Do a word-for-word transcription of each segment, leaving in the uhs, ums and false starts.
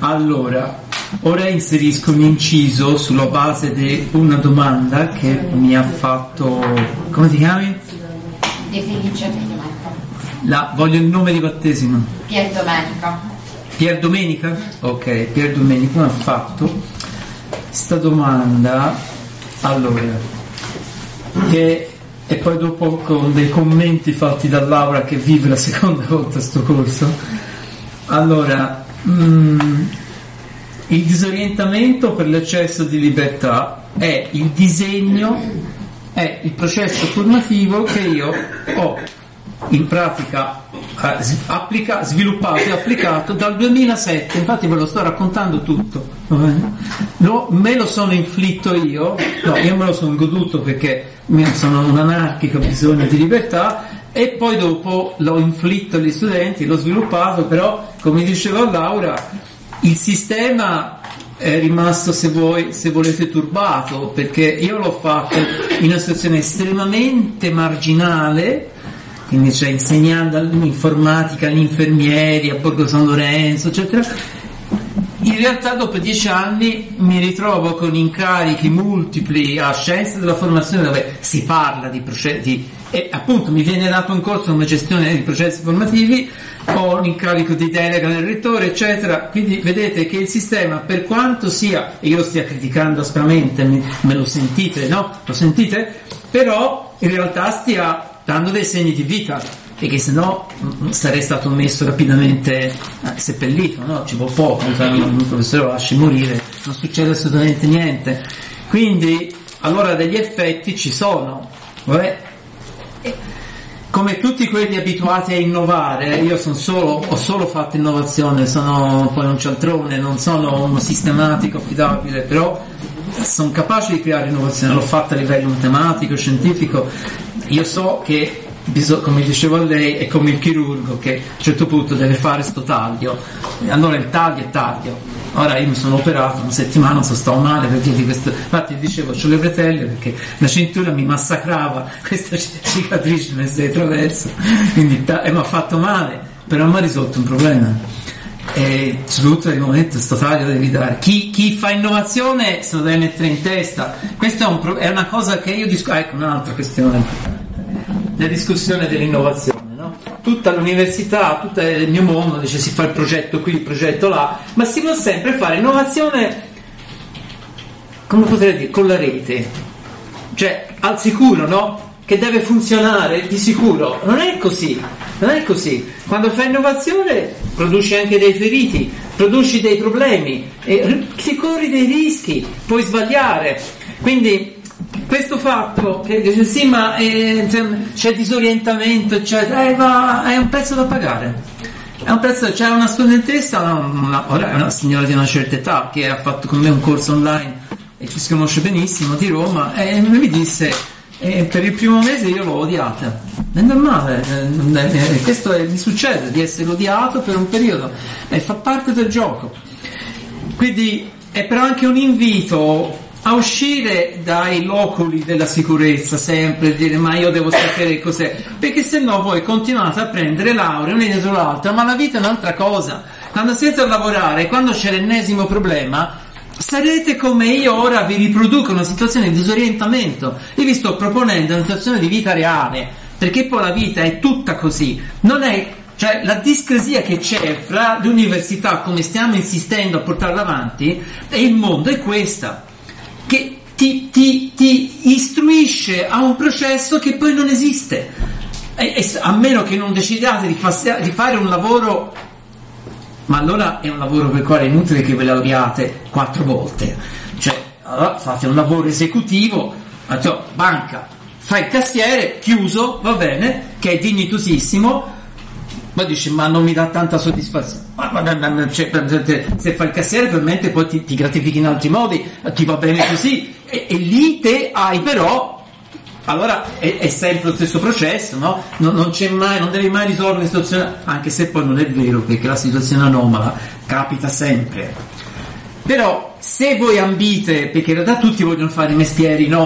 Allora, ora inserisco un inciso sulla base di una domanda che mi ha fatto, come ti chiami? De Felice Domenico. La, voglio il nome di battesimo. Pier Domenico. Pier Domenica? Ok, Pier Domenico mi ha fatto questa domanda, allora, che, e poi dopo con dei commenti fatti da Laura che vive la seconda volta sto corso. Allora, mm, il disorientamento per l'eccesso di libertà è il disegno, è il processo formativo che io ho in pratica eh, applica, sviluppato e applicato dal duemilasette, infatti ve lo sto raccontando tutto, no, me lo sono inflitto io, no, io me lo sono goduto perché sono un anarchico, ho bisogno di libertà, e poi dopo l'ho inflitto agli studenti, l'ho sviluppato, però come diceva Laura, il sistema è rimasto, se voi se volete, turbato, perché io l'ho fatto in una situazione estremamente marginale, quindi cioè insegnando l'informatica agli infermieri a Borgo San Lorenzo, eccetera. In realtà dopo dieci anni mi ritrovo con incarichi multipli a scienze della formazione, dove si parla di processi, e appunto mi viene dato un corso come gestione di processi formativi, ho l'incarico di delega del rettore, eccetera. Quindi vedete che il sistema, per quanto sia, e io lo stia criticando aspramente, me, me lo sentite, no? Lo sentite? Però in realtà stia dando dei segni di vita, perché se no sarei stato messo rapidamente eh, seppellito, no? Ci può poco, un professore lo lasci morire, non succede assolutamente niente. Quindi allora degli effetti ci sono, vabbè. Come tutti quelli abituati a innovare, io sono solo, ho solo fatto innovazione, sono poi un cialtrone, non sono uno sistematico affidabile, però sono capace di creare innovazione, l'ho fatta a livello matematico, scientifico. Io so che, come dicevo a lei, è come il chirurgo che a un certo punto deve fare sto taglio, allora il taglio è taglio. Ora io mi sono operato una settimana, sono stato male perché di questo, infatti dicevo c'ho le bretelle perché la cintura mi massacrava, questa cicatrice messa di traverso, quindi ta- e mi ha fatto male, però mi ha risolto un problema. E soprattutto nel momento sto taglio devi dare, chi, chi fa innovazione se lo deve mettere in testa. Questa è, un pro- è una cosa che io discuto, ecco un'altra questione, la discussione dell'innovazione, no? Tutta l'università, tutto il mio mondo dice si fa il progetto qui, il progetto là, ma si può sempre fare innovazione, come potrei dire, con la rete, cioè al sicuro, no? Che deve funzionare di sicuro. Non è così, non è così. Quando fai innovazione produci anche dei feriti, produci dei problemi, e ti corri dei rischi, puoi sbagliare. Quindi questo fatto che dice sì ma eh, c'è disorientamento eccetera, eh, va, è un prezzo da pagare, è un prezzo. C'è una studentessa, una, una, ora è una signora di una certa età che ha fatto con me un corso online e ci si conosce benissimo, di Roma, e mi disse eh, per il primo mese io l'ho odiata. È normale, eh, questo è, mi succede di essere odiato per un periodo e fa parte del gioco. Quindi è però anche un invito a uscire dai loculi della sicurezza, sempre dire ma io devo sapere cos'è, perché se no voi continuate a prendere lauree una dietro l'altra, ma la vita è un'altra cosa. Quando siete a lavorare, quando c'è l'ennesimo problema, sarete come io ora vi riproduco una situazione di disorientamento. Io vi sto proponendo una situazione di vita reale, perché poi la vita è tutta così, non è, cioè la discrasia che c'è fra le università, come stiamo insistendo a portarla avanti, e il mondo è questa, che ti, ti, ti istruisce a un processo che poi non esiste, e, e, a meno che non decidiate di, fa, di fare un lavoro, ma allora è un lavoro per il quale è inutile che ve laureate quattro volte, cioè allora fate un lavoro esecutivo, cioè, banca, fai il cassiere, chiuso, va bene, che è dignitosissimo, ma dici ma non mi dà tanta soddisfazione. Ma, ma, ma, ma, cioè, se fai il cassiere probabilmente poi ti, ti gratifichi in altri modi, ti va bene così, e, e lì te hai però, allora è, è sempre lo stesso processo, no? Non, non c'è mai, non devi mai risolvere una situazione, anche se poi non è vero, perché la situazione anomala capita sempre. Però se voi ambite, perché in realtà tutti vogliono fare i mestieri, no?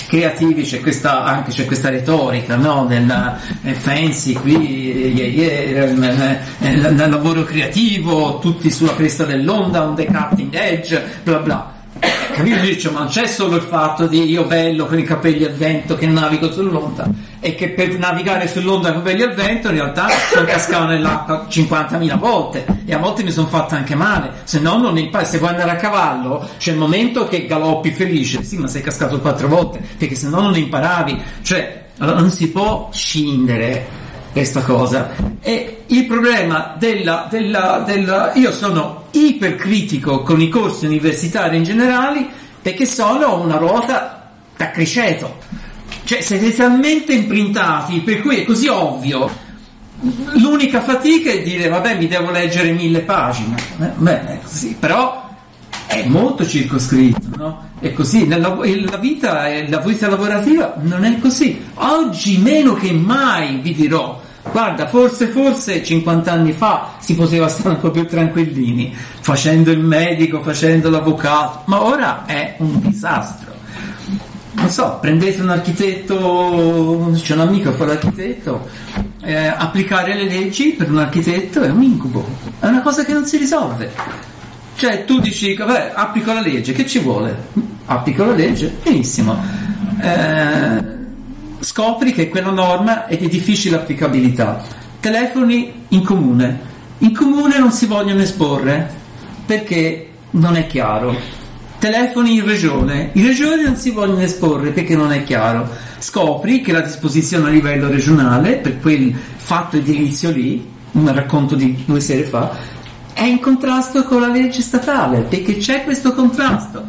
creativi c'è questa, anche c'è questa retorica, no? Nel eh, fancy qui, yeah, yeah, nel, nel, nel lavoro creativo, tutti sulla cresta dell'onda, on the cutting edge, bla bla. Capito? Dice, ma non c'è solo il fatto di io bello con i capelli al vento che navigo sull'onda, e che per navigare sull'onda con i capelli al vento in realtà sono cascato nell'acqua cinquantamila volte e a volte mi sono fatto anche male, se no non impari. Se vuoi andare a cavallo c'è il momento che galoppi felice, sì, ma sei cascato quattro volte perché se no non imparavi. Cioè allora non si può scindere questa cosa. E il problema della, della, della io sono ipercritico con i corsi universitari in generale perché sono una ruota da criceto, cioè siete talmente imprintati per cui è così ovvio. L'unica fatica è dire vabbè mi devo leggere mille pagine, eh, beh è così, però è molto circoscritto, no? È così, nella la vita, la vita lavorativa non è così. Oggi meno che mai vi dirò, guarda, forse forse cinquanta anni fa si poteva stare un po' più tranquillini facendo il medico, facendo l'avvocato, ma ora è un disastro. Non so, prendete un architetto, c'è un amico che fa l'architetto, eh, applicare le leggi per un architetto è un incubo, è una cosa che non si risolve. Cioè tu dici, vabbè, applico la legge, che ci vuole? Applico la legge, benissimo. Eh, scopri che quella norma è di difficile applicabilità. Telefoni in comune. In comune non si vogliono esporre perché non è chiaro. Telefoni in regione. In regione non si vogliono esporre perché non è chiaro. Scopri che la disposizione a livello regionale, per quel fatto edilizio lì, un racconto di due sere fa, è in contrasto con la legge statale, perché c'è questo contrasto.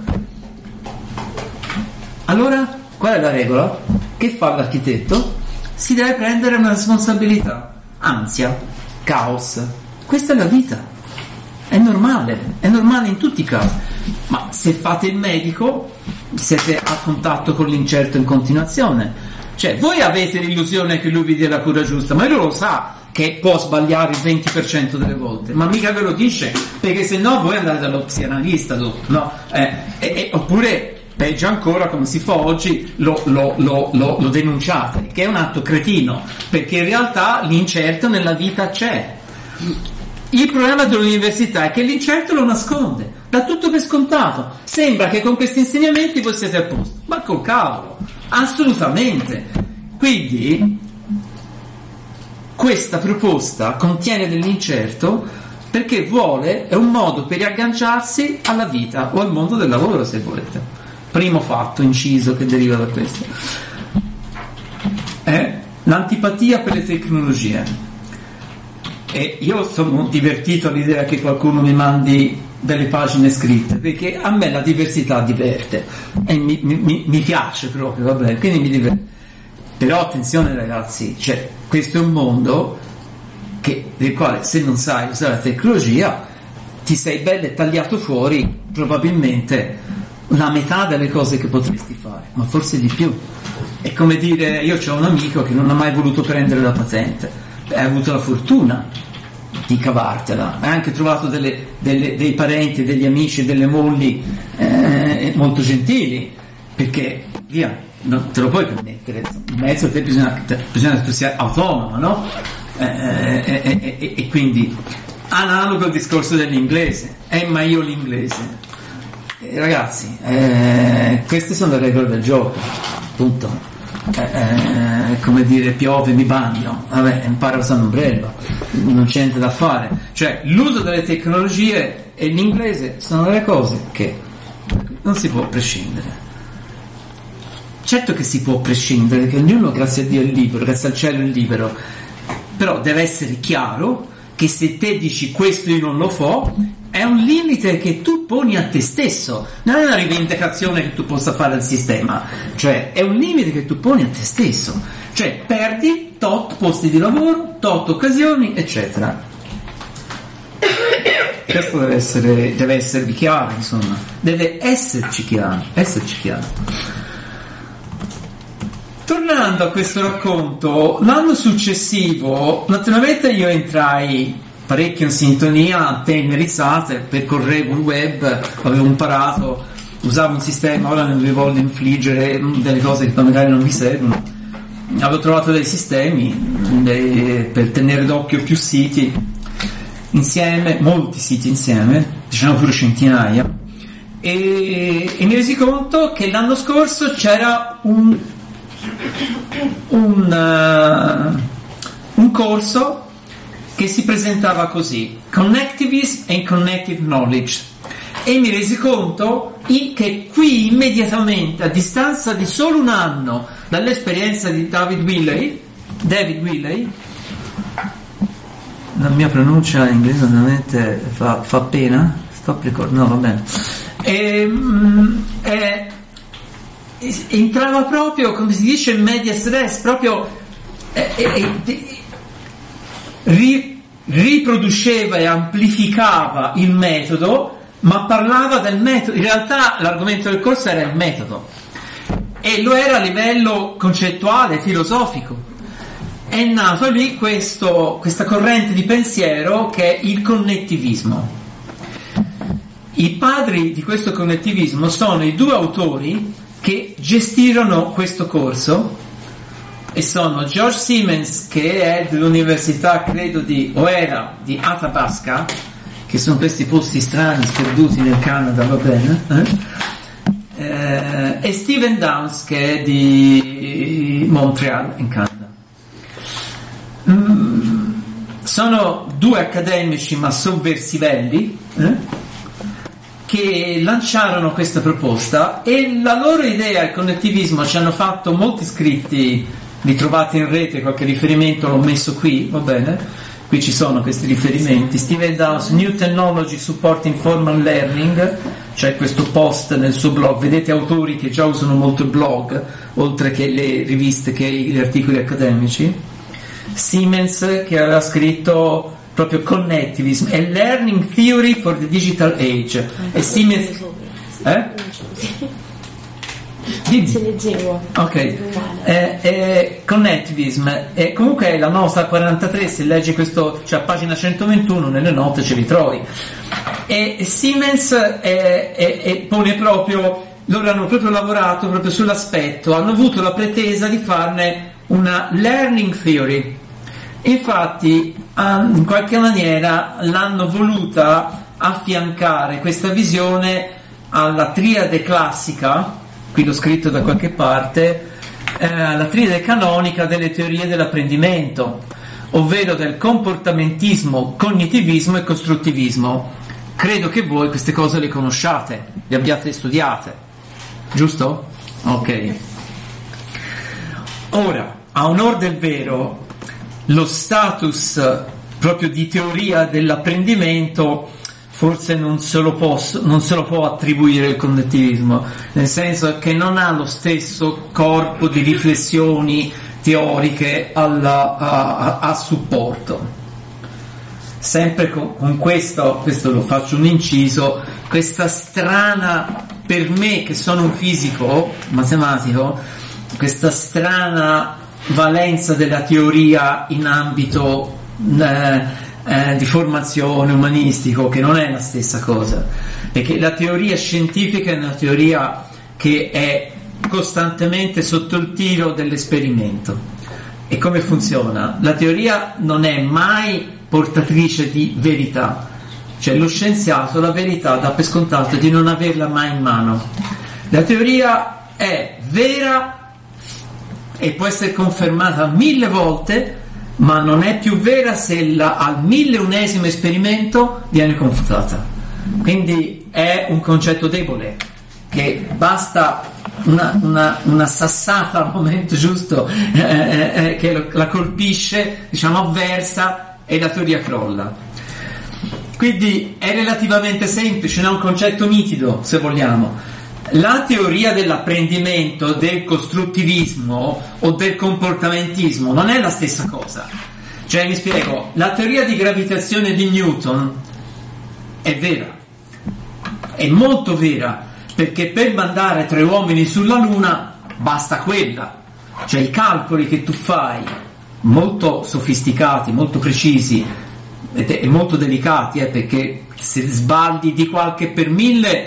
Allora, qual è la regola? Che fa l'architetto? Si deve prendere una responsabilità. Ansia, caos. Questa è la vita. È normale, è normale in tutti i casi. Ma se fate il medico, siete a contatto con l'incerto in continuazione. Cioè, voi avete l'illusione che lui vi dia la cura giusta, ma lui lo sa che può sbagliare il venti per cento delle volte, ma mica ve lo dice, perché se no voi andate dallo psianalista dopo, no? Eh, e, e, oppure peggio ancora, come si fa oggi, lo, lo, lo, lo, lo denunciate, che è un atto cretino, perché in realtà l'incerto nella vita c'è. Il problema dell'università è che l'incerto lo nasconde, dà tutto per scontato, sembra che con questi insegnamenti voi siete a posto, ma col cavolo, assolutamente. Quindi questa proposta contiene dell'incerto perché vuole, è un modo per riagganciarsi alla vita o al mondo del lavoro, se volete. Primo fatto, inciso, che deriva da questo è l'antipatia per le tecnologie. E io sono divertito all'idea che qualcuno mi mandi delle pagine scritte, perché a me la diversità diverte e mi, mi, mi piace proprio, va bene, quindi mi diverte. Però attenzione ragazzi, cioè questo è un mondo che, del quale se non sai usare la tecnologia ti sei bello tagliato fuori probabilmente la metà delle cose che potresti fare, ma forse di più. È come dire, io ho un amico che non ha mai voluto prendere la patente, ha avuto la fortuna di cavartela, ha anche trovato delle, delle, dei parenti, degli amici, delle mogli eh, molto gentili, perché via, non te lo puoi permettere, in mezzo a te bisogna, bisogna che tu sia autonomo, no? Eh, eh, eh, eh, e quindi analogo al discorso dell'inglese, eh ma io l'inglese, eh, ragazzi, eh, queste sono le regole del gioco, punto. Eh, eh, come dire, piove mi bagno, vabbè, impara a usare un ombrello, non c'è niente da fare. Cioè l'uso delle tecnologie e l'inglese sono delle cose che non si può prescindere. Certo che si può prescindere, che ognuno, grazie a Dio, è libero, grazie al cielo è libero, però deve essere chiaro che se te dici questo io non lo fo, è un limite che tu poni a te stesso, non è una rivendicazione che tu possa fare al sistema, cioè è un limite che tu poni a te stesso, cioè perdi tot posti di lavoro, tot occasioni, eccetera. Questo deve essere, deve esservi chiaro, insomma, deve esserci chiaro, esserci chiaro. Tornando a questo racconto, l'anno successivo, naturalmente io entrai parecchio in sintonia, antenne rizzate, percorrevo il web, avevo imparato usavo un sistema, ora non vi voglio infliggere delle cose che magari non vi servono. Avevo trovato dei sistemi dei, per tenere d'occhio più siti insieme, molti siti insieme, diciamo pure centinaia, e, e mi resi conto che l'anno scorso c'era un un, uh, un corso che si presentava così: Connectivism and Connective Knowledge, e mi resi conto che qui immediatamente, a distanza di solo un anno dall'esperienza di David Willey, David Willey, la mia pronuncia in inglese ovviamente fa, fa pena, stop record, no va bene, e, e, entrava proprio, come si dice, in medias res, proprio e, e, e, ri, riproduceva e amplificava il metodo, ma parlava del metodo. In realtà l'argomento del corso era il metodo, e lo era a livello concettuale, filosofico. È nato lì questo, questa corrente di pensiero che è il connettivismo. I padri di questo connettivismo sono i due autori che gestirono questo corso, e sono George Siemens, che è dell'università, credo, di o era di Athabasca, che sono questi posti strani sperduti nel Canada, va bene, eh? Eh, e Stephen Downes, che è di Montreal in Canada. Mm, sono due accademici ma sovversivelli, eh? che lanciarono questa proposta, e la loro idea al connettivismo, ci hanno fatto molti scritti, li trovate in rete, qualche riferimento l'ho messo qui, va bene, qui ci sono questi riferimenti. Stephen Downes, New Technology Supporting Formal Learning, c'è questo post nel suo blog, vedete autori che già usano molto il blog, oltre che le riviste, che gli articoli accademici. Siemens, che aveva scritto proprio Connectivism e Learning Theory for the Digital Age, e Siemens eh? Se leggevo. Ok, eh, eh, Connectivism, eh, comunque è la nostra quarantatré, se leggi questo, cioè a pagina centoventuno nelle note ce li trovi, e Siemens eh, eh, eh, pone proprio, loro hanno proprio lavorato proprio sull'aspetto, hanno avuto la pretesa di farne una learning theory. Infatti in qualche maniera l'hanno voluta affiancare questa visione alla triade classica, qui l'ho scritto da qualche parte, eh, alla triade canonica delle teorie dell'apprendimento, ovvero del comportamentismo, cognitivismo e costruttivismo. Credo che voi queste cose le conosciate, le abbiate studiate, giusto? Ok. Ora, a onor del vero, lo status proprio di teoria dell'apprendimento forse non se lo posso, non se lo può attribuire il connettivismo, nel senso che non ha lo stesso corpo di riflessioni teoriche alla, a, a, a supporto. Sempre con, con questo, questo lo faccio un inciso, questa strana, per me che sono un fisico matematico, questa strana valenza della teoria in ambito eh, eh, di formazione umanistico, che non è la stessa cosa, perché la teoria scientifica è una teoria che è costantemente sotto il tiro dell'esperimento. E come funziona? La teoria non è mai portatrice di verità, cioè lo scienziato la verità dà per scontato di non averla mai in mano. La teoria è vera e può essere confermata mille volte, ma non è più vera se la, al milleunesimo esperimento viene confutata. Quindi è un concetto debole, che basta una, una, una sassata al momento giusto eh, eh, che lo, la colpisce, diciamo avversa, e la teoria crolla. Quindi è relativamente semplice, non è un concetto nitido, se vogliamo. La teoria dell'apprendimento, del costruttivismo o del comportamentismo non è la stessa cosa. Cioè, mi spiego, la teoria di gravitazione di Newton è vera, è molto vera, perché per mandare tre uomini sulla Luna basta quella. Cioè i calcoli che tu fai, molto sofisticati, molto precisi e molto delicati, eh, perché se sbagli di qualche per mille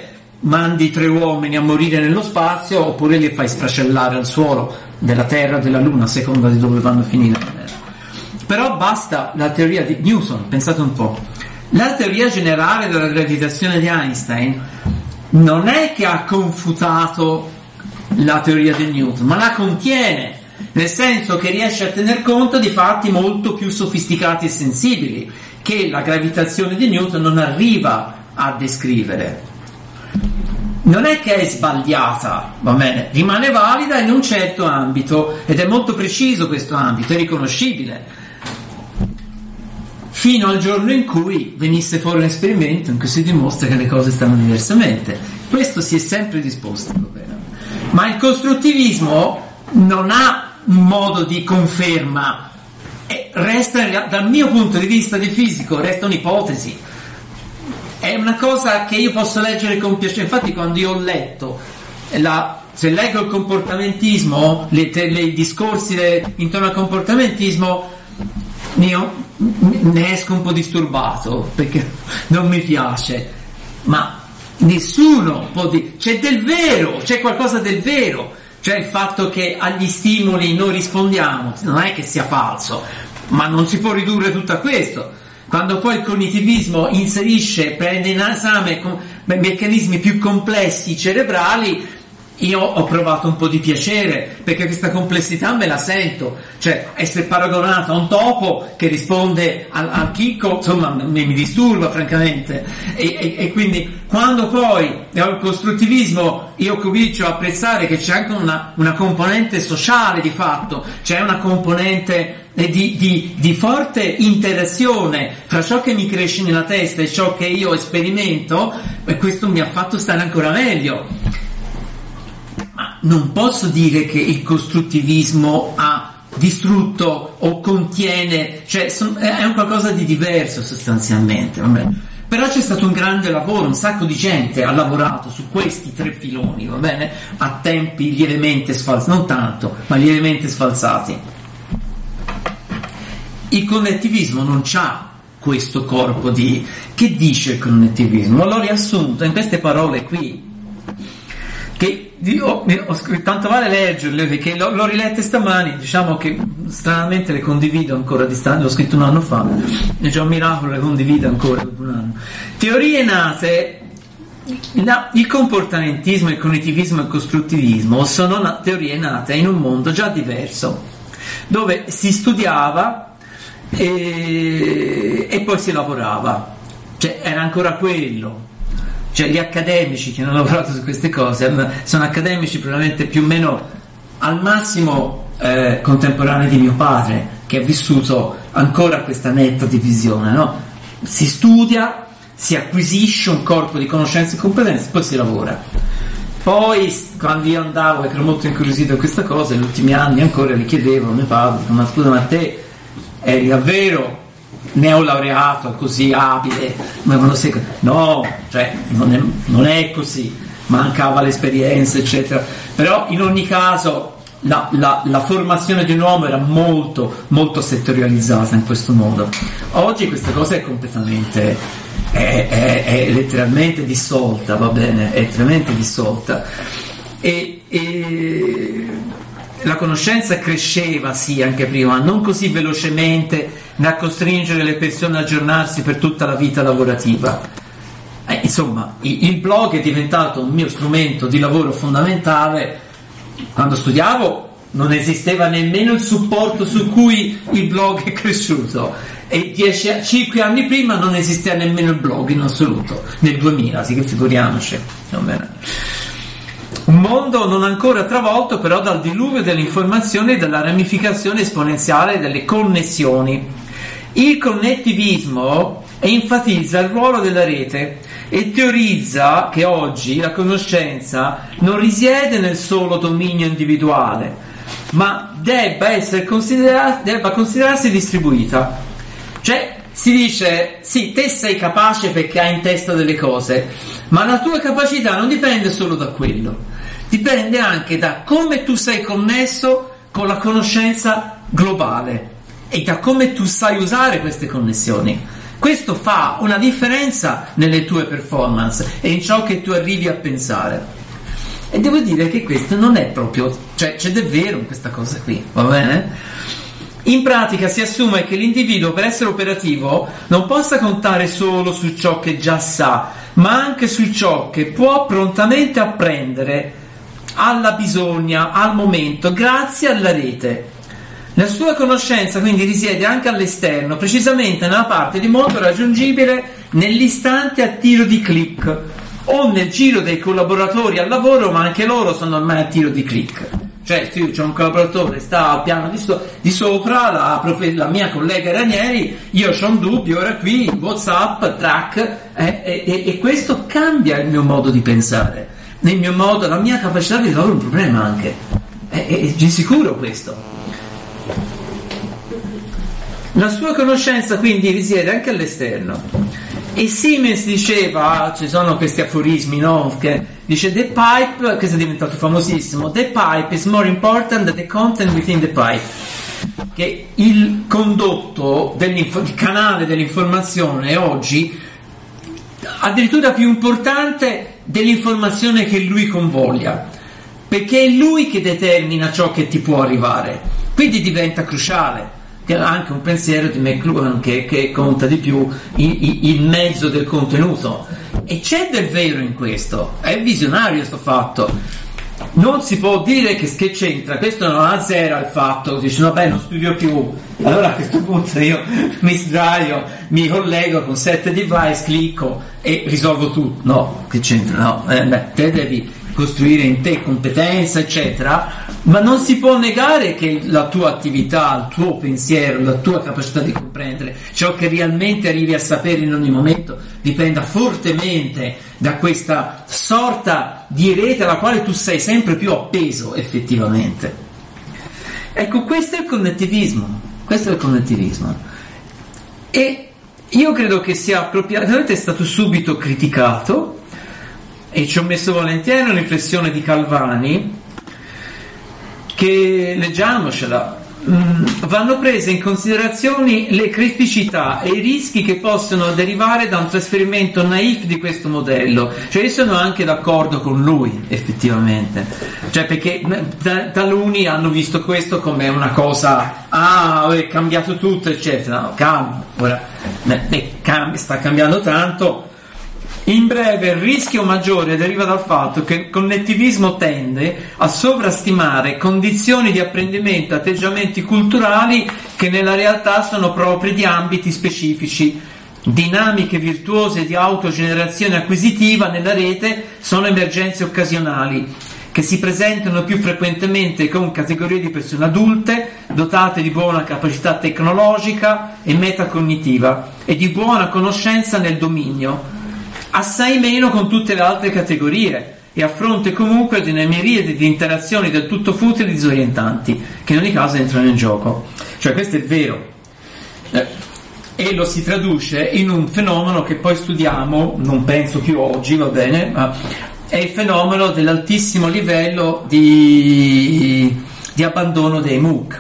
mandi tre uomini a morire nello spazio oppure li fai sfracellare al suolo della Terra o della Luna, a seconda di dove vanno a finire. Però basta la teoria di Newton, pensate un po'. La teoria generale della gravitazione di Einstein non è che ha confutato la teoria di Newton, ma la contiene, nel senso che riesce a tener conto di fatti molto più sofisticati e sensibili che la gravitazione di Newton non arriva a descrivere. Non è che è sbagliata, va bene, rimane valida in un certo ambito, ed è molto preciso questo ambito, è riconoscibile, fino al giorno in cui venisse fuori un esperimento in cui si dimostra che le cose stanno diversamente. Questo si è sempre disposto, va bene. Ma il costruttivismo non ha un modo di conferma, e resta, dal mio punto di vista di fisico, resta un'ipotesi. È una cosa che io posso leggere con piacere. Infatti quando io ho letto la, se leggo il comportamentismo, le, le, i discorsi le, intorno al comportamentismo, io ne esco un po' disturbato perché non mi piace, ma nessuno può dire, c'è del vero, c'è qualcosa del vero, cioè il fatto che agli stimoli noi rispondiamo, non è che sia falso, ma non si può ridurre tutto a questo. Quando poi il cognitivismo inserisce, prende in esame con meccanismi più complessi cerebrali, io ho provato un po' di piacere, perché questa complessità me la sento, cioè essere paragonato a un topo che risponde al, al chicco, insomma mi, mi disturba francamente, e, e, e quindi quando poi nel costruttivismo io comincio a apprezzare che c'è anche una, una componente sociale di fatto, c'è una componente Di, di, di forte interazione fra ciò che mi cresce nella testa e ciò che io sperimento, e questo mi ha fatto stare ancora meglio. Ma non posso dire che il costruttivismo ha distrutto o contiene, cioè è un qualcosa di diverso sostanzialmente, vabbè. Però c'è stato un grande lavoro, un sacco di gente ha lavorato su questi tre filoni, va bene, a tempi lievemente sfalsati, non tanto, ma lievemente sfalsati. Il connettivismo non c'ha questo corpo di... Che dice il connettivismo? L'ho riassunto in queste parole qui, che ho, ho scritto, tanto vale leggerle, perché l'ho, l'ho rilette stamani, diciamo che stranamente le condivido ancora a distanza, l'ho scritto un anno fa, e già un miracolo le condivido ancora dopo un anno. Teorie nate... La, il comportamentismo, il cognitivismo e il costruttivismo sono na- teorie nate in un mondo già diverso, dove si studiava E, e poi si lavorava, cioè era ancora quello, cioè gli accademici che hanno lavorato su queste cose sono accademici probabilmente più o meno al massimo eh, contemporanei di mio padre, che ha vissuto ancora questa netta divisione, no? Si studia, si acquisisce un corpo di conoscenze e competenze, poi si lavora. Poi quando io andavo, perché ero molto incuriosito da questa cosa, negli ultimi anni ancora le chiedevo a mio padre, ma scusa, ma te eri davvero neolaureato, così abile? Ma quando sei... No, cioè non è, non è così, mancava l'esperienza, eccetera. Però in ogni caso la, la, la formazione di un uomo era molto, molto settorializzata in questo modo. Oggi questa cosa è completamente, è, è, è letteralmente dissolta, va bene, è letteralmente dissolta. E... e la conoscenza cresceva, sì, anche prima, non così velocemente da costringere le persone a aggiornarsi per tutta la vita lavorativa. Eh, insomma, il, il blog è diventato un mio strumento di lavoro fondamentale. Quando studiavo non esisteva nemmeno il supporto su cui il blog è cresciuto, e dieci, cinque anni prima non esisteva nemmeno il blog in assoluto, nel duemila, sì, che figuriamoci. Un mondo non ancora travolto però dal diluvio dell'informazione e dalla ramificazione esponenziale delle connessioni. Il connettivismo enfatizza il ruolo della rete e teorizza che oggi la conoscenza non risiede nel solo dominio individuale, ma debba essere considerata, debba considerarsi distribuita. Cioè si dice, sì, te sei capace perché hai in testa delle cose, ma la tua capacità non dipende solo da quello, dipende anche da come tu sei connesso con la conoscenza globale e da come tu sai usare queste connessioni. Questo fa una differenza nelle tue performance e in ciò che tu arrivi a pensare. E devo dire che questo non è proprio, cioè c'è del vero in questa cosa qui, va bene? In pratica si assume che l'individuo, per essere operativo, non possa contare solo su ciò che già sa, ma anche su ciò che può prontamente apprendere alla bisogna, al momento, grazie alla rete. La sua conoscenza quindi risiede anche all'esterno, precisamente nella parte di mondo raggiungibile nell'istante a tiro di click o nel giro dei collaboratori al lavoro, ma anche loro sono ormai a tiro di click. Cioè, se io c'è un collaboratore, sta al piano di, so- di sopra, la, prof- la mia collega Ranieri, io c'ho un dubbio, ora qui, WhatsApp, track, eh, e, e questo cambia il mio modo di pensare, nel mio modo, la mia capacità di risolvere un problema anche. È, è, è di sicuro questo. La sua conoscenza quindi risiede anche all'esterno. E Siemens diceva, ci sono questi aforismi, no? Che dice the pipe, che è diventato famosissimo, the pipe is more important than the content within the pipe, che il condotto, il canale dell'informazione è oggi addirittura più importante dell'informazione che lui convoglia, perché è lui che determina ciò che ti può arrivare, quindi diventa cruciale. Anche un pensiero di McLuhan che, che conta di più il, il mezzo del contenuto, e c'è del vero in questo, è visionario sto fatto, non si può dire che, che c'entra, questo non azzera il fatto, dice vabbè non studio più, allora a questo punto io mi sdraio, mi collego con sette device, clicco e risolvo tutto. No, che c'entra? No, eh, beh, te devi costruire in te competenza eccetera, ma non si può negare che la tua attività, il tuo pensiero, la tua capacità di comprendere ciò che realmente arrivi a sapere in ogni momento dipenda fortemente da questa sorta di rete alla quale tu sei sempre più appeso effettivamente. Ecco, questo è il connettivismo, questo è il connettivismo, e io credo che sia appropriatamente stato subito criticato, e ci ho messo volentieri una riflessione di Calvani, che leggiamocela. Mm, vanno prese in considerazione le criticità e i rischi che possono derivare da un trasferimento naif di questo modello. Cioè io sono anche d'accordo con lui effettivamente, cioè perché t- taluni hanno visto questo come una cosa, ah è cambiato tutto eccetera. No, calma, ora eh, cam- sta cambiando tanto. In breve, il rischio maggiore deriva dal fatto che il connettivismo tende a sovrastimare condizioni di apprendimento, atteggiamenti culturali che nella realtà sono propri di ambiti specifici. Dinamiche virtuose di autogenerazione acquisitiva nella rete sono emergenze occasionali che si presentano più frequentemente con categorie di persone adulte, dotate di buona capacità tecnologica e metacognitiva e di buona conoscenza nel dominio, assai meno con tutte le altre categorie, e a fronte comunque di una miriade di interazioni del tutto futili e disorientanti che in ogni caso entrano in gioco. Cioè questo è vero, eh, e lo si traduce in un fenomeno che poi studiamo, non penso più oggi, va bene, ma è il fenomeno dell'altissimo livello di, di abbandono dei MOOC.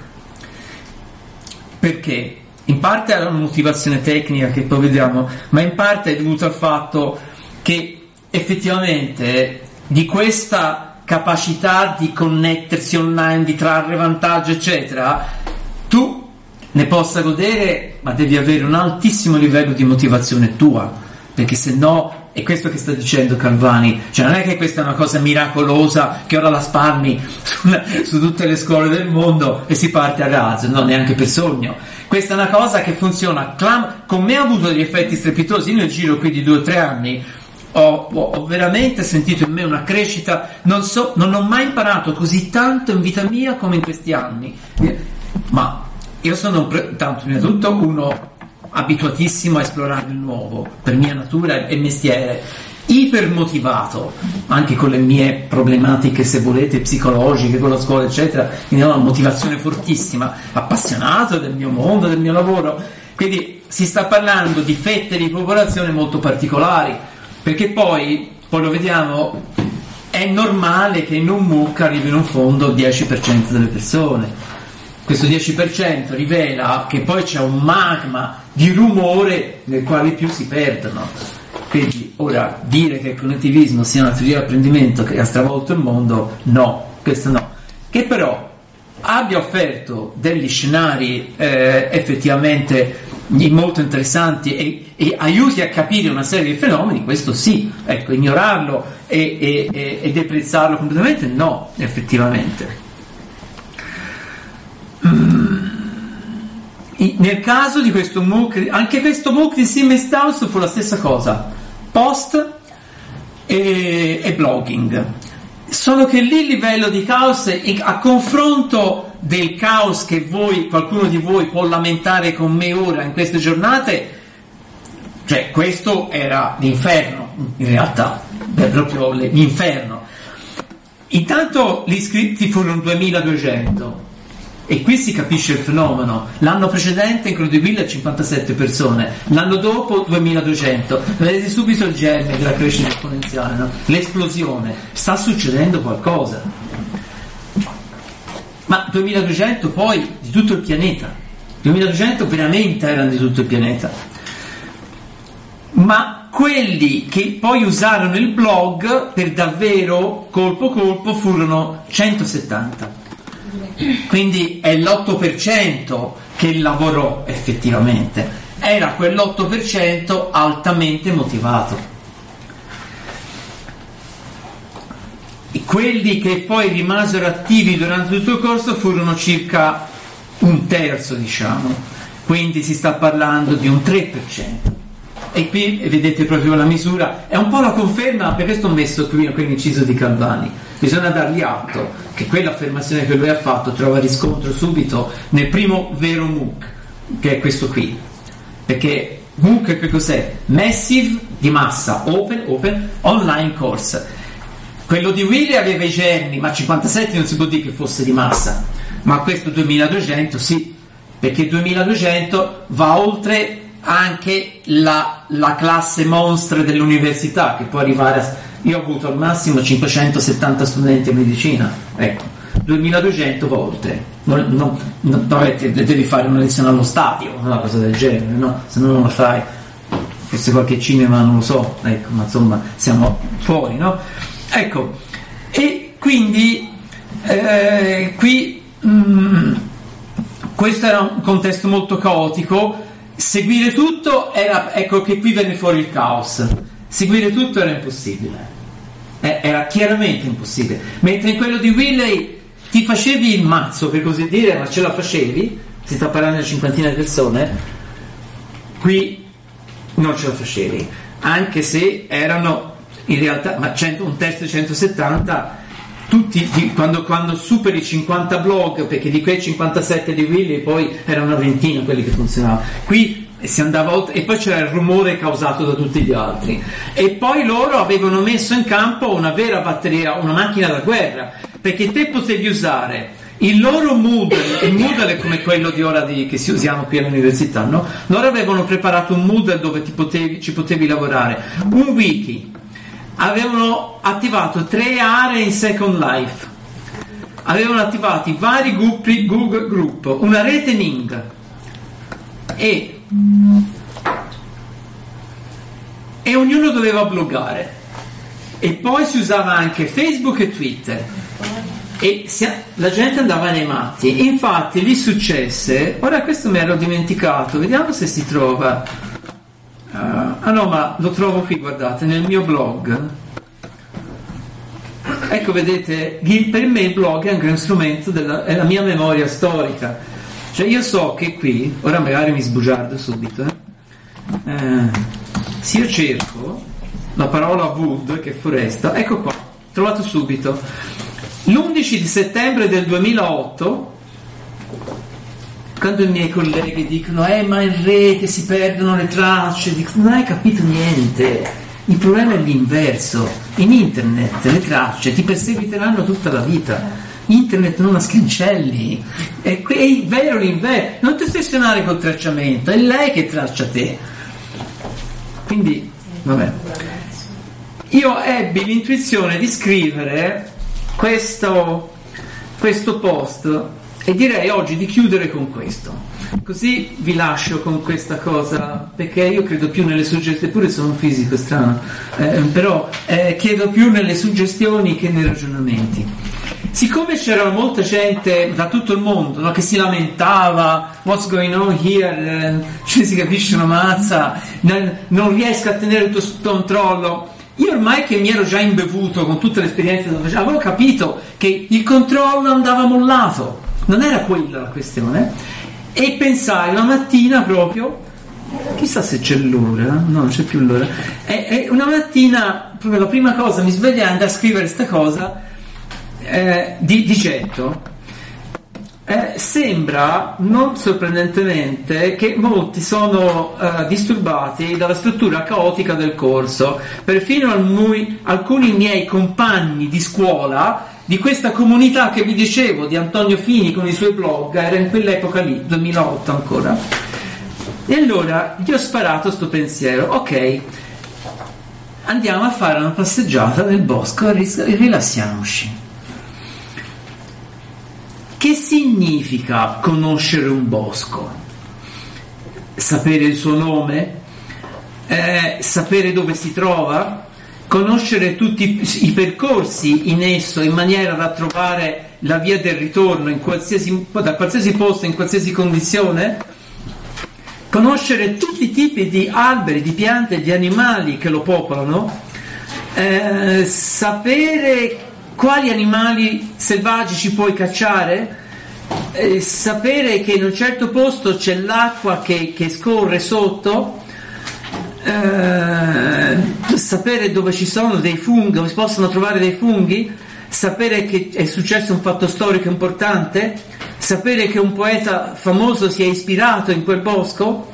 Perché? In parte ha una motivazione tecnica che poi vediamo, ma in parte è dovuto al fatto che effettivamente di questa capacità di connettersi online, di trarre vantaggio eccetera, tu ne possa godere, ma devi avere un altissimo livello di motivazione tua, perché se no è questo che sta dicendo Calvani, cioè non è che questa è una cosa miracolosa che ora la spalmi su, su tutte le scuole del mondo e si parte a razzo, no, neanche per sogno. Questa è una cosa che funziona, clam- con me ha avuto degli effetti strepitosi. Nel giro qui di due o tre anni ho, ho, ho veramente sentito in me una crescita, non so, non ho mai imparato così tanto in vita mia come in questi anni, ma io sono pre- tanto prima di tutto uno abituatissimo a esplorare il nuovo per mia natura e mestiere, ipermotivato anche con le mie problematiche, se volete, psicologiche, con la scuola eccetera, quindi ho una motivazione fortissima, appassionato del mio mondo, del mio lavoro. Quindi si sta parlando di fette di popolazione molto particolari, perché poi poi lo vediamo, è normale che in un MOOC arrivi in un fondo il dieci per cento delle persone, questo dieci per cento rivela che poi c'è un magma di rumore nel quale più si perdono. Quindi ora dire che il cognitivismo sia una teoria dell'apprendimento che ha stravolto il mondo, no, questo no. Che però abbia offerto degli scenari eh, effettivamente molto interessanti e, e aiuti a capire una serie di fenomeni, questo sì. Ecco, ignorarlo e, e, e, e deprezzarlo completamente, no, effettivamente. Mm. Nel caso di questo MOOC, anche questo MOOC di Siemens House fu la stessa cosa, post e, e blogging, solo che lì il livello di caos a confronto del caos che voi, qualcuno di voi può lamentare con me ora in queste giornate, cioè questo era l'inferno in realtà, è proprio l'inferno. Intanto gli iscritti furono duemiladuecento e qui si capisce il fenomeno. L'anno precedente in quello di Will cinquantasette persone, l'anno dopo duemiladuecento. Vedete subito il germe della crescita esponenziale, no? L'esplosione, sta succedendo qualcosa. Ma duemiladuecento poi di tutto il pianeta, duemiladuecento veramente erano di tutto il pianeta, ma quelli che poi usarono il blog per davvero colpo colpo furono centosettanta. Quindi è l'otto per cento che lavorò effettivamente, era quell'otto per cento altamente motivato. E quelli che poi rimasero attivi durante tutto il corso furono circa un terzo, diciamo, quindi si sta parlando di un tre per cento. E qui vedete proprio la misura, è un po' la conferma, per questo ho messo qui quell'inciso di Calvani. Bisogna dargli atto che quell'affermazione che lui ha fatto trova riscontro subito nel primo vero MOOC, che è questo qui. Perché MOOC che cos'è? Massive, di massa, open, open, online course. Quello di Willy aveva i germi, ma cinquantasette non si può dire che fosse di massa. Ma questo duemiladuecento sì, perché duemiladuecento va oltre anche la, la classe monstra dell'università, che può arrivare a... Io ho avuto al massimo cinquecentosettanta studenti a medicina, ecco, duemiladuecento volte. Non, non, non, devi fare una lezione allo stadio, una cosa del genere, no? Se no non la fai. Forse qualche cinema, non lo so, ecco, ma insomma siamo fuori, no? Ecco, e quindi eh, qui mh, questo era un contesto molto caotico. Seguire tutto era, ecco che qui venne fuori il caos. Seguire tutto era impossibile, eh, era chiaramente impossibile. Mentre in quello di Willey ti facevi il mazzo, per così dire, ma ce la facevi, si sta parlando di una cinquantina di persone, qui non ce la facevi, anche se erano in realtà, ma cento, un test di centosettanta, tutti, di, quando, quando superi cinquanta blog, perché di quei cinquantasette di Willy poi erano una ventina quelli che funzionavano, qui si andava oltre, e poi c'era il rumore causato da tutti gli altri, e poi loro avevano messo in campo una vera batteria, una macchina da guerra, perché te potevi usare il loro Moodle, il Moodle è come quello di ora di, che si usiamo qui all'università, no? Loro avevano preparato un Moodle dove ti potevi, ci potevi lavorare, un wiki, avevano attivato tre aree in Second Life, avevano attivati vari gruppi, Google Group, una rete Ning, e e ognuno doveva bloggare, e poi si usava anche Facebook e Twitter, e si, la gente andava nei matti. Infatti lì successe, ora questo mi ero dimenticato, vediamo se si trova. Uh, ah no, ma lo trovo qui, guardate, nel mio blog. Ecco, vedete, per me il blog è anche uno strumento della, è la mia memoria storica. Cioè io so che qui, ora magari mi sbugiardo subito, eh? Eh, se io cerco la parola wood, che è foresta, ecco qua, trovato subito. L'undici di settembre del duemilaotto, quando i miei colleghi dicono eh ma in rete si perdono le tracce, dico non hai capito niente, il problema è l'inverso. In internet le tracce ti perseguiteranno tutta la vita. Internet non la scancelli, è, è vero l'inverso, non ti ossessionare col tracciamento, è lei che traccia te. Quindi vabbè, io ebbi l'intuizione di scrivere questo, questo post E direi oggi di chiudere con questo. Così vi lascio con questa cosa, perché io credo più nelle suggestioni, pure sono un fisico strano, eh, però eh, credo più nelle suggestioni che nei ragionamenti. Siccome c'era molta gente da tutto il mondo, no, che si lamentava, what's going on here, eh, cioè si capisce una mazza, non, non riesco a tenere tutto sotto controllo. Io ormai che mi ero già imbevuto con tutte le esperienze che facevo, avevo capito che il controllo andava mollato, non era quella la questione. E pensai una mattina proprio, chissà se c'è l'ora, no, non c'è più l'ora, e, e una mattina proprio la prima cosa mi svegliai, andai a scrivere questa cosa eh, di, di getto. Eh, sembra non sorprendentemente che molti sono eh, disturbati dalla struttura caotica del corso, perfino alcuni, alcuni miei compagni di scuola di questa comunità che vi dicevo di Antonio Fini con i suoi blog, era in quell'epoca lì, duemilaotto ancora. E allora gli ho sparato sto pensiero, ok, andiamo a fare una passeggiata nel bosco e rilassiamoci. Che significa conoscere un bosco? Sapere il suo nome? Eh, sapere dove si trova? Conoscere tutti i percorsi in esso in maniera da trovare la via del ritorno in qualsiasi, da qualsiasi posto, in qualsiasi condizione? Conoscere tutti i tipi di alberi, di piante, di animali che lo popolano? Eh, sapere quali animali selvaggi ci puoi cacciare? Eh, sapere che in un certo posto c'è l'acqua che, che scorre sotto? Eh, sapere dove ci sono dei funghi, dove si possono trovare dei funghi, sapere che è successo un fatto storico importante, sapere che un poeta famoso si è ispirato in quel bosco,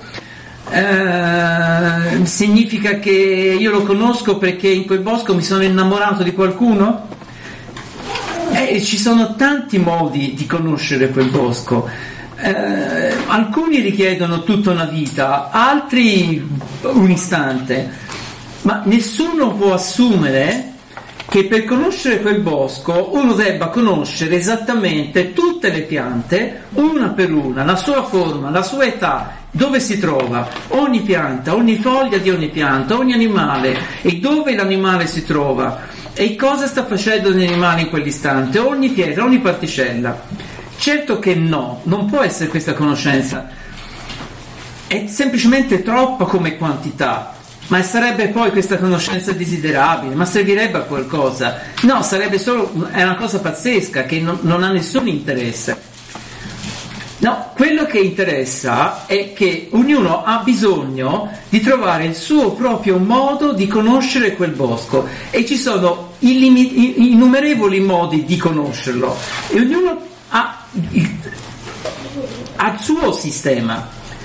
eh, significa che io lo conosco perché in quel bosco mi sono innamorato di qualcuno. Eh, ci sono tanti modi di conoscere quel bosco. Eh, alcuni richiedono tutta una vita, altri un istante, ma nessuno può assumere che per conoscere quel bosco uno debba conoscere esattamente tutte le piante, una per una, la sua forma, la sua età, dove si trova ogni pianta, ogni foglia di ogni pianta, ogni animale e dove l'animale si trova e cosa sta facendo l'animale in quell'istante, ogni pietra, ogni particella. Certo che no, non può essere questa conoscenza, è semplicemente troppa come quantità, ma sarebbe poi questa conoscenza desiderabile, ma servirebbe a qualcosa? No, sarebbe solo, è una cosa pazzesca che non, non ha nessun interesse. No, quello che interessa è che ognuno ha bisogno di trovare il suo proprio modo di conoscere quel bosco e ci sono illimi- innumerevoli modi di conoscerlo e ognuno ha il, ha il suo sistema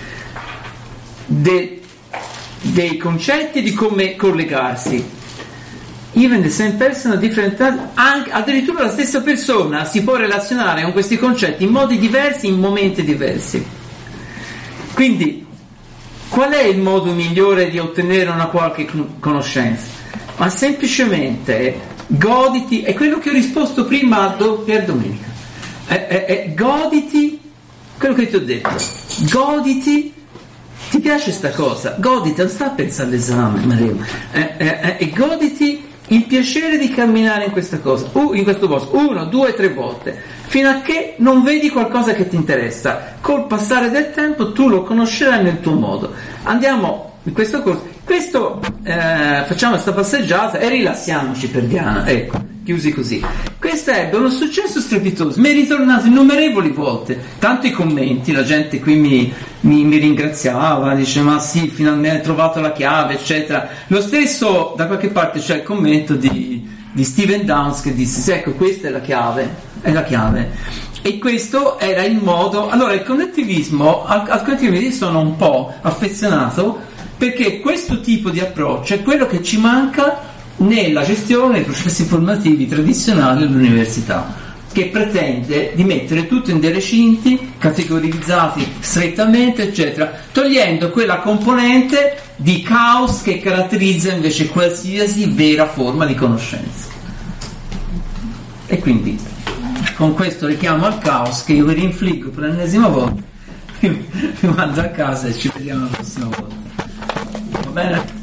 de, dei concetti di come collegarsi. Even the same person a different time, anche, addirittura la stessa persona si può relazionare con questi concetti in modi diversi, in momenti diversi. Quindi qual è il modo migliore di ottenere una qualche conoscenza? Ma semplicemente goditi, è quello che ho risposto prima a Do, Pier Domenica. Eh, eh, eh, goditi quello che ti ho detto, goditi, ti piace sta cosa, goditi, non sta a pensare all'esame, Maria, eh, eh, eh, e goditi il piacere di camminare in questa cosa, uh, in questo bosco, uno, due, tre volte, fino a che non vedi qualcosa che ti interessa. Col passare del tempo tu lo conoscerai nel tuo modo. Andiamo in questo corso, questo eh, facciamo questa passeggiata e rilassiamoci per Diana, ecco. Chiusi così. Questo ebbe uno successo strepitoso, mi è ritornato innumerevoli volte, tanti commenti, la gente qui mi, mi, mi ringraziava, dice ma sì, finalmente hai trovato la chiave, eccetera. Lo stesso, da qualche parte c'è il commento di, di Steven Downs che disse ecco, questa è la chiave, è la chiave. E questo era il modo. Allora il connettivismo, al, al connettivismo sono un po' affezionato perché questo tipo di approccio è quello che ci manca nella gestione dei processi formativi tradizionali all'università, che pretende di mettere tutto in dei recinti categorizzati strettamente, eccetera, togliendo quella componente di caos che caratterizza invece qualsiasi vera forma di conoscenza. E quindi con questo richiamo al caos che io vi rinfliggo per l'ennesima volta, vi mando a casa e ci vediamo la prossima volta. Va bene?